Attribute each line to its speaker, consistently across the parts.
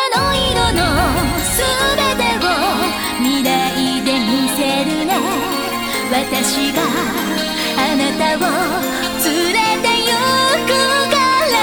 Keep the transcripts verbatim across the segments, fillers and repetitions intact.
Speaker 1: の色のすべてを未来で見せるね。私があなたを連れて行くから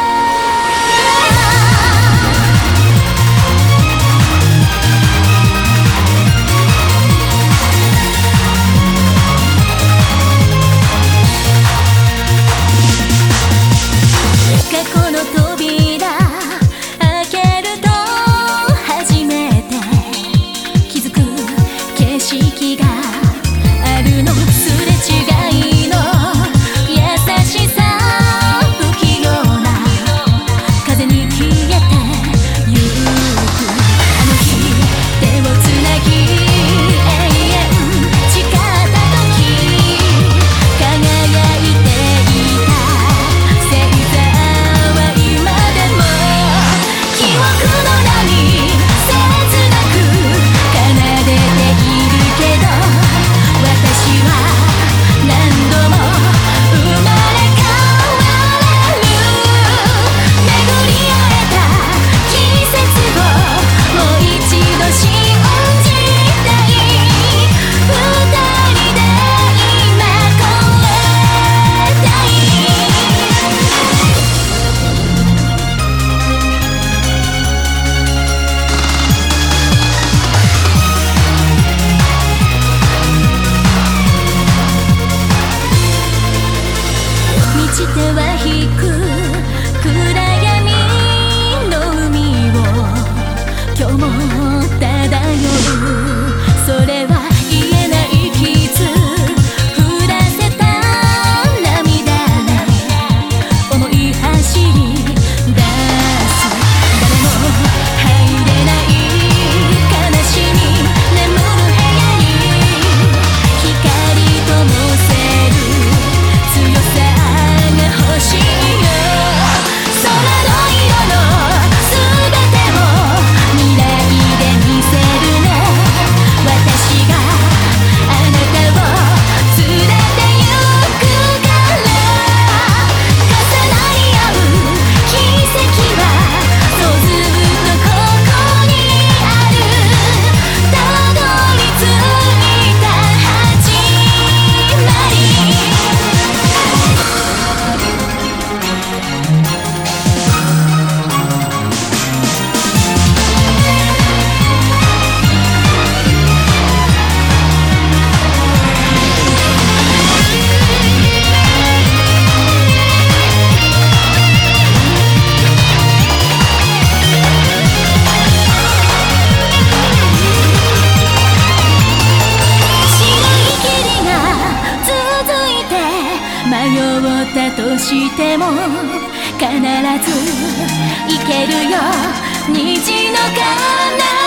Speaker 1: 過去の扉開けると初めて気づく景色があるの。すれ違いの優しさ不器用な風に消えてゆく。あの日手をつなぎ永遠誓った時輝いていた星座は今でも記憶の波切なく奏でているけど、私は何度も生まれ変われる。巡り合えた季節をもう一度信じたい。二人で今越えたい。満ちては引く暗闇の海を今日も漂う。それは言えない傷降らせた涙ね。思い走り出す誰も入れない悲しみ眠る部屋に光灯せる強さ欲しいよ。空の色のすべてを未来で見せるね。私があなたを連れて行くから重なり合う奇跡はそうずっとここにある。たどり着いた始まり。迷ったとしても必ず行けるよ虹の彼方